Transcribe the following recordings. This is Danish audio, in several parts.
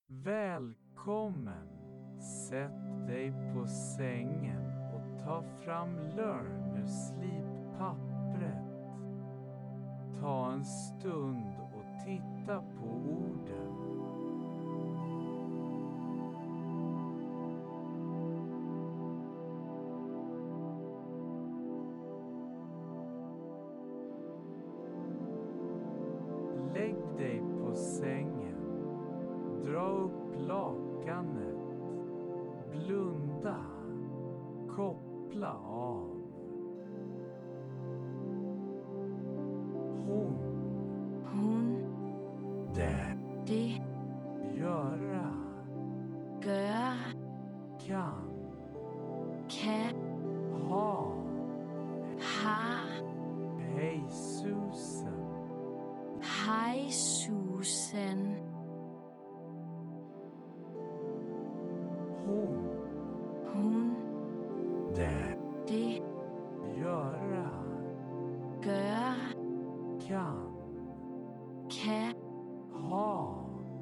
Välkommen! Sätt dig på sängen och ta fram learn ur slippappret. Ta en stund och titta på orden. Lägg dig på sängen. Dra upp lakanet. Blunda. Koppla av. Hon. Det. Göra. Kan. Ha. Hej Susan. Hej Susan. Hon. Det. Göra. Kan. Ha.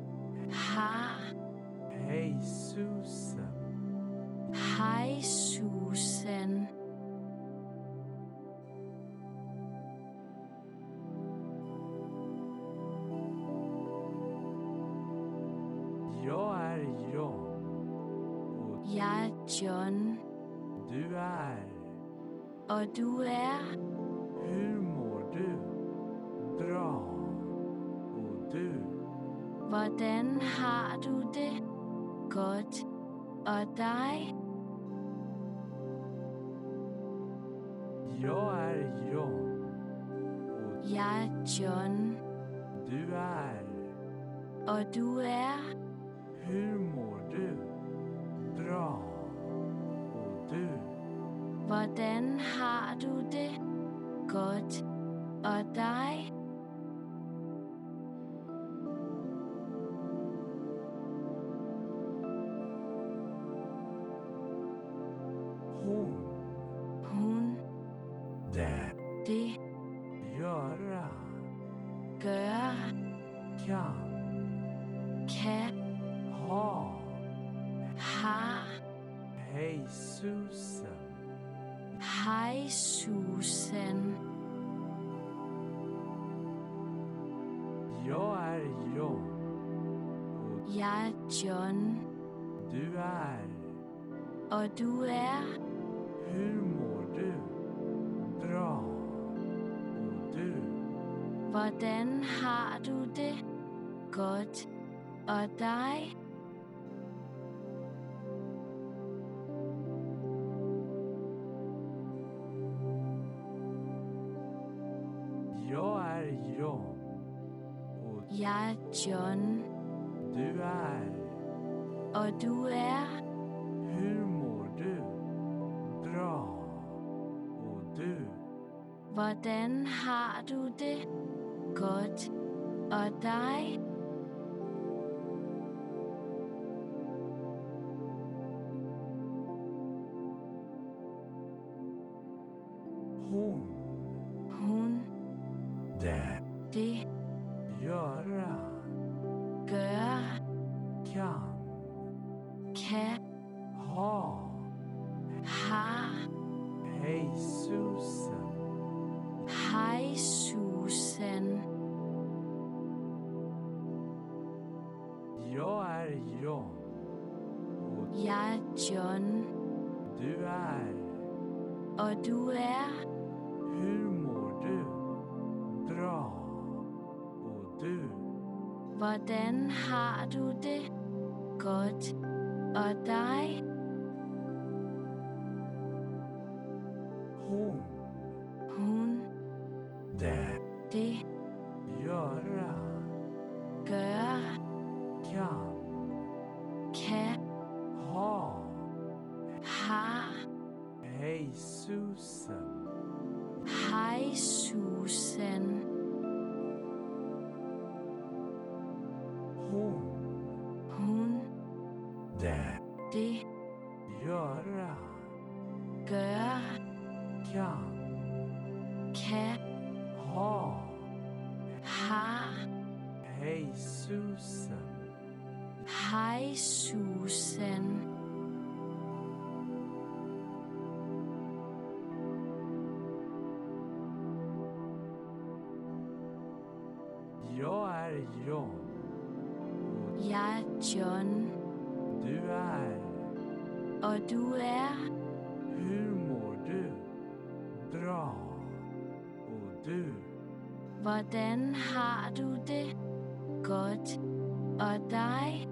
Hej Susan. Hej Susan. Jag är John. Jeg er John. Du är. Og du er. Hur mår du? Bra. Och du? Hvordan har du det? Godt. Og dig? Jag är John. Och Jeg er John. du är. Og du er. Hur mår du? Bra. Och du? Hvordan har du det? Godt. Og dig? Hon. Det. Göra. Kan. Ha. Hej Susan. Hej Susan. Jag är John. Och Jeg er John. du är. Og du er. Hur mår du? Bra. Och du? Hvordan har du det? Godt. Og dig? Jag är John. Och Jeg er John. du är. Og du er. Hur mår du? Bra. Och du? Hvordan har du det? Godt. Og dig? Hon. Det. Göra. Kan. Ha. Hej Susan. Hej Susan. Jag är John. Och Jeg er John. du är. Og du er. Hur mår du? Bra. Och du? Hvordan har du det? Godt. Og dig? Hon. Det. Göra. Kan. Ha. Hej Susan. Hej Susan. Hon. Det. Göra. Kan. Ha. Hej Susan. Hej Susan. Jag är John. Jeg er John. Du är. Og du er. Hur mår du? Bra. Och du? Hvordan har du det? Godt. Og dig?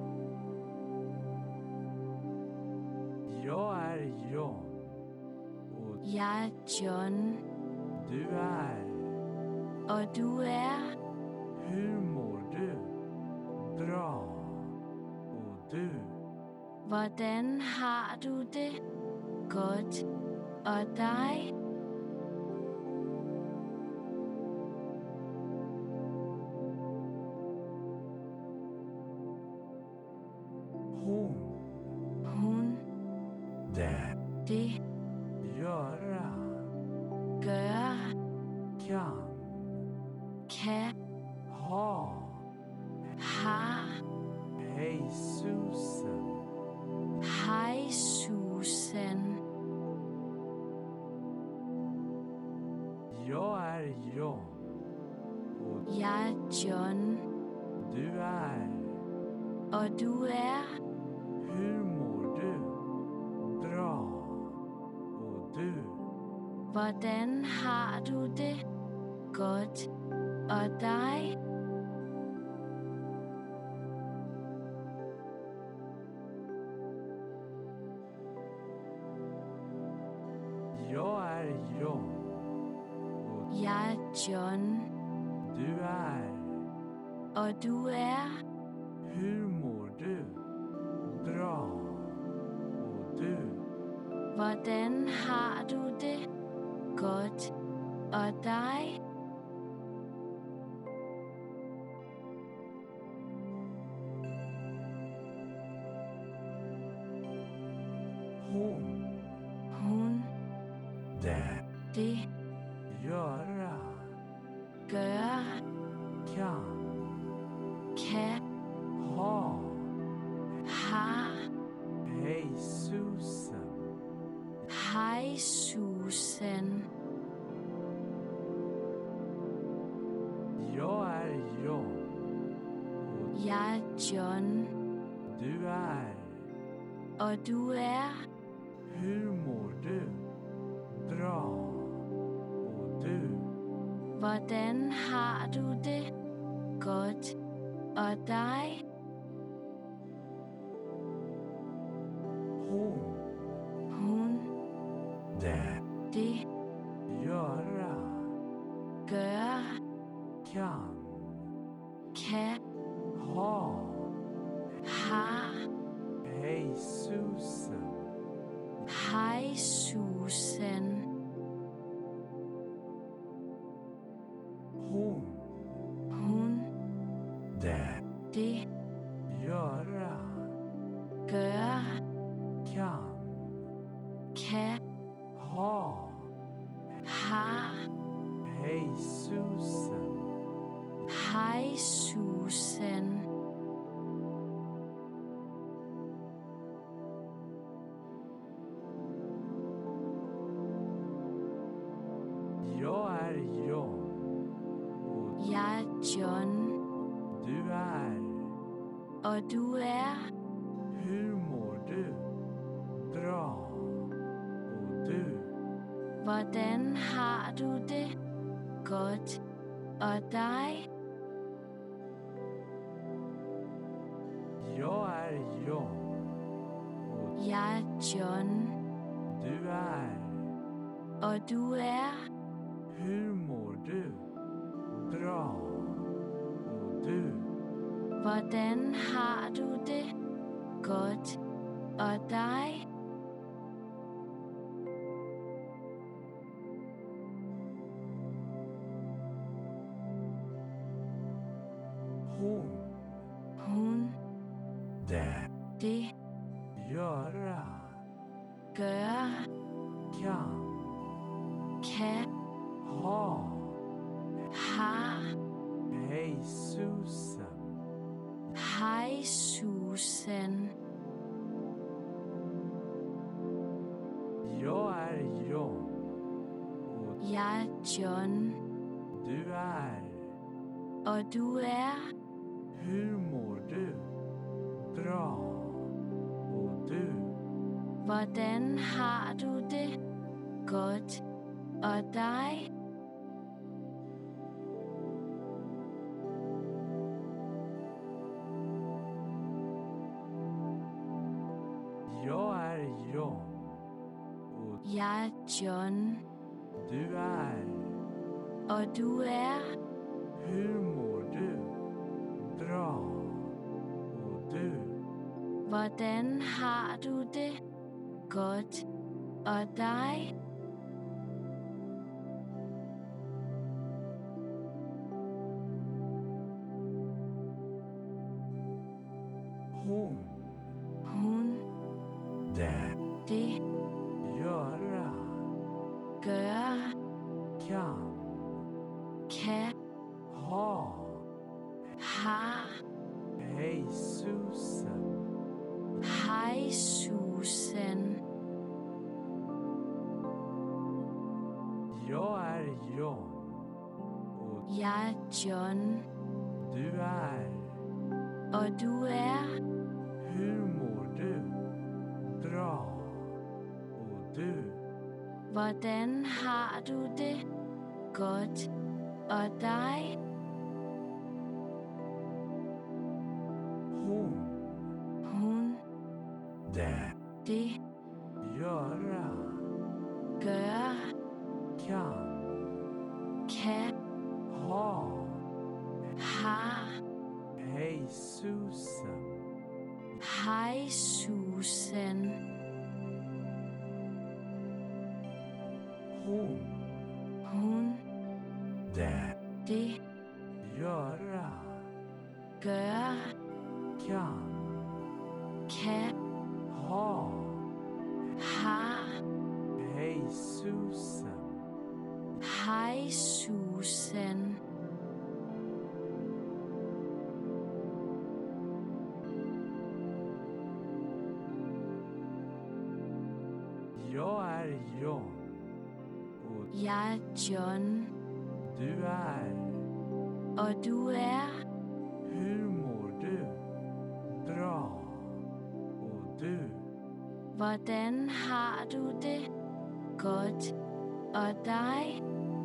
Jag är John. Och Jeg er John. du är. Og du er. Hur mår du? Bra. Och du? Hvordan har du det? Godt. Og dig? Hon. Hun. Det. Det. Göra. Gøre. Kan. Kan. Ha. Har. Hej Susan. Hej Susan. Jag är John. Och Jeg er John. du är. Og du er. Hur mår du? Bra. Och du? Hvordan har du det? Godt. Og dig? Jag är John. Och Jeg er John. du är. Og du er. Hur mår du? Bra. Och du? Hvordan har du det? Godt. Og dig? Hon. Hun. Det. Det. Göra. Gøre. Kan. Kan. Ha. Har. Hej Susan. Hej Susan. Jag är John. Och Jeg er John. du är. Og du er. Hur mår du? Bra. Och du? Hvordan har du det? Godt. Og dig? Hon. Hun. Det. Det. Göra. Gøre. Kan. Kan. Ha. Har. Hej Susan. Hej Susan. Hon. Hun. Det. Det. Göra. Gøre. Kan. Kan. Ha. Har. Hej Susan. Hej Susan. Jag är John. Och Jeg er John. du är. Og du er. Hur mår du? Bra. Och du? Hvordan har du det? Godt. Og dig? Jag är John. Och Jeg er John. du är. Og du er. Hur mår du? Bra. Och du? Hvordan har du det? Godt. Og dig? Hon. Hun. Det. Det. Göra. Gøre. Kan. Kan. Ha. Har. Hej Susan. Hej Susan. John. Och Jeg er John, du är. og du er. Hur mår du? Bra. Och du? Hvordan har du det? Godt. Og dig? Jag är John. Och Jeg er John, du är. og du er. Hur mår du? Bra. Och du? Hvordan har du det? Godt. Og dig? Hon. Hun. Det. Det. Göra. Gøre. Kan. Kan. Ha. Har. Hej Susan. Hej Susan. Jag är John. Och Jeg er John, du är. og du er. Hur mår du? Bra. Och du? Hvordan har du det? Godt. Og dig? Hon. Hun. Det. Det. Göra. Gøre. Kan. Kan. Ha. Har. Hej Susan. Hej Susan. Hon. Hun. Det. Det. Göra. Gøre. Kan. Kan. Ha. Har. Hej Susan. Hej Susan. Jag är John. Och Jeg er John, du är. og du er. Hur mår du? Bra. Och du? Hvordan har du det? Godt. Og dig?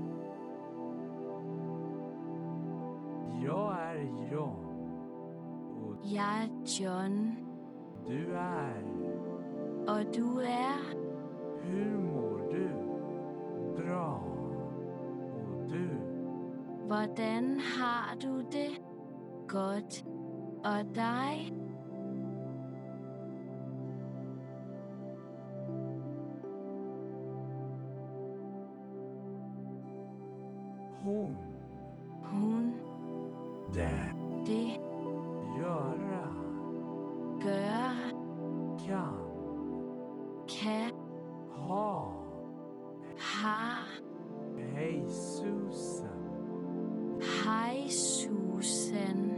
Jag är John. Och Jeg er John, du är. og du er. Hur mår du? Bra. Och du? Hvordan har du det? Godt. Og dig? Hon. Hun. Det. Det. Göra. Gøre. Kan. Kan. Ha. Har. Hej Susan. Hej Susan.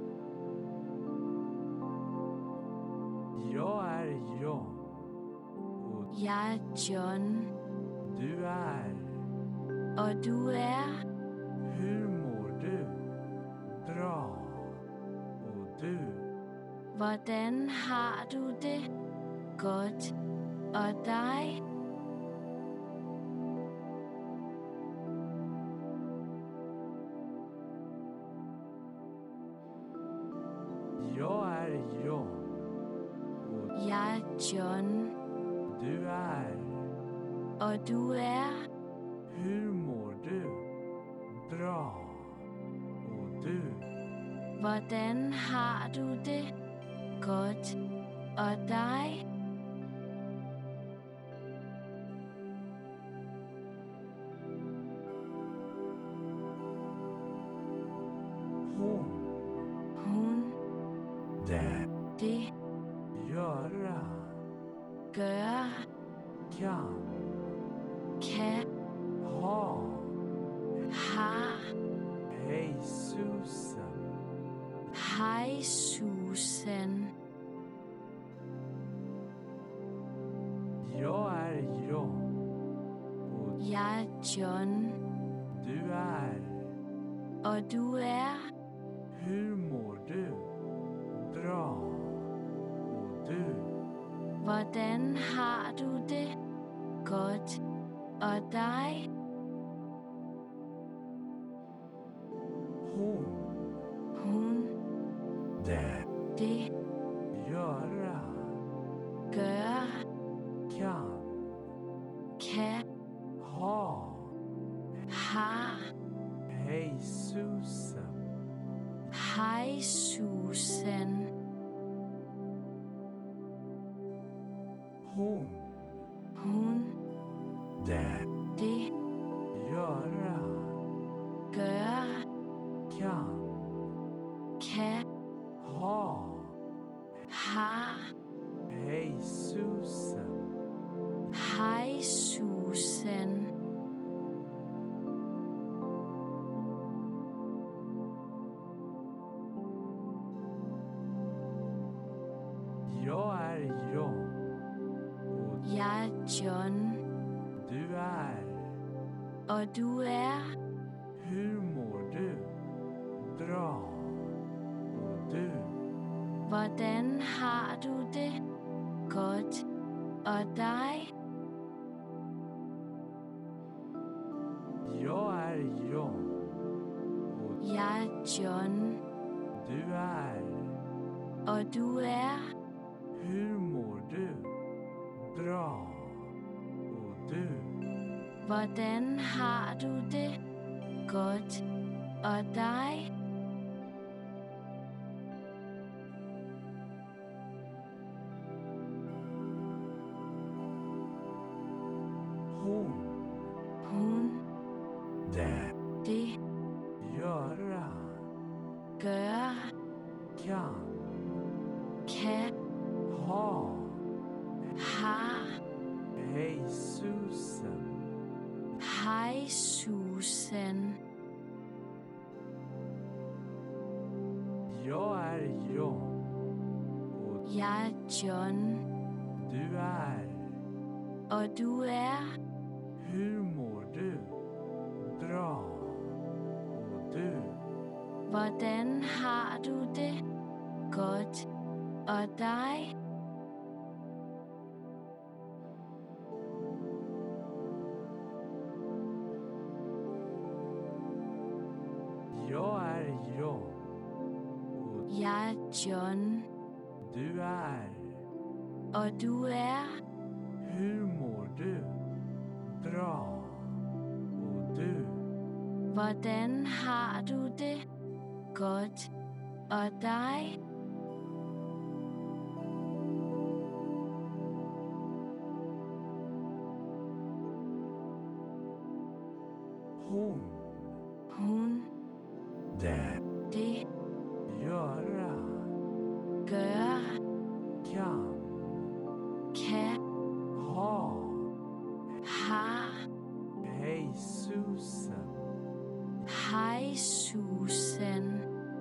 Jag är John. Och Jeg er John, du är. og du er. Hur mår du? Bra. Och du? Hvordan har du det? Godt. Og dig? Jag är John. Och Jeg er John, du är. og du er. Hur mår du? Bra. Och du? Hvordan har du det? Godt. Og dig? Hon. Hun. Det. Det. Göra. Gøre. Kan. Kan. Ha. Har. Hej Susan. Hej Susan. Jag är John. Jeg er John. Du är. Og du er. Hur mår du? Bra. Och du? Hvordan har du det? Godt. Og dig? Hon. Hun. Det. Det. Göra. Gøre. Kan. Kan. Ha. Har. Hej Susan. Hej Susan. Hon. Hun. Det. Det. Göra. Gøre. Kan. Kan. Ha. Har. Hej Susan. Hej Susan. Jag är John. Och Jeg er John. du är. Og du er. Hur mår du? Bra. Och du? Hvordan har du det? Godt. Og dig? Jag är John. Och Jeg er John. du är. Og du er. Hur mår du? Bra. Och du? Hvordan har du det? Godt. Og dig? Hon. Hun. Det. Det. Göra. Gøre. Kan. Kan. Ha. Har. Hej Susan. Hej Susan. Jag är John. Och Jeg er John. du är. Og du er. Hur mår du? Bra. Och du? Hvordan har du det? Godt. Og dig? Jag är John. Och Jeg er John. du är. Og du er. Hur mår du? Bra. Och du? Hvordan har du det? Godt. Og dig? Hon. Hun. Det. Det. Göra. Gøre. Kan. Kan. Ha. Har. Hej Susan. Hej Susan.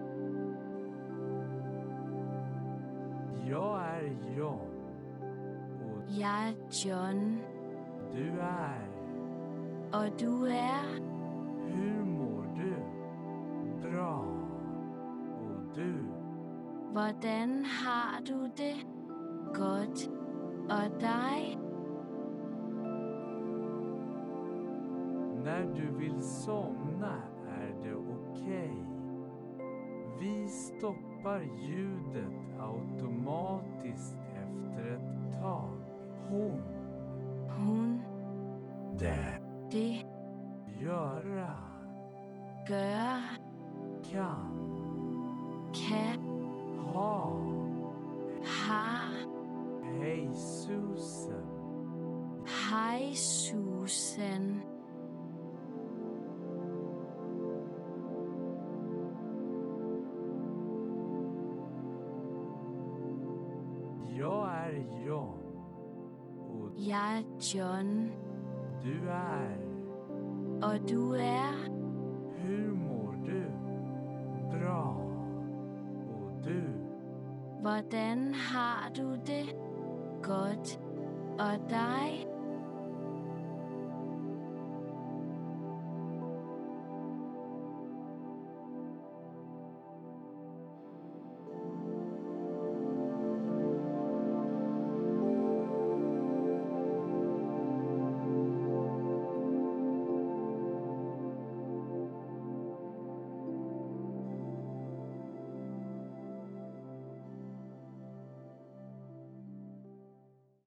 Jag är John. Och Jeg er John. du är. Og du er. Hur mår du? Bra. Och du? Hvordan har du det? Godt. Og dig? När du vill somna är det okej. Vi stoppar ljudet automatiskt efter ett tag. Hon. Hun. Det. Det. Göra. Gøre. Kan. Kan. Ha. Har. Hej Susan. Hej Susan. Jag är John. Och Jeg er John. du är. Og du er. Hur mår du? Bra. Och du? Hvordan har du det? Godt. Og dig?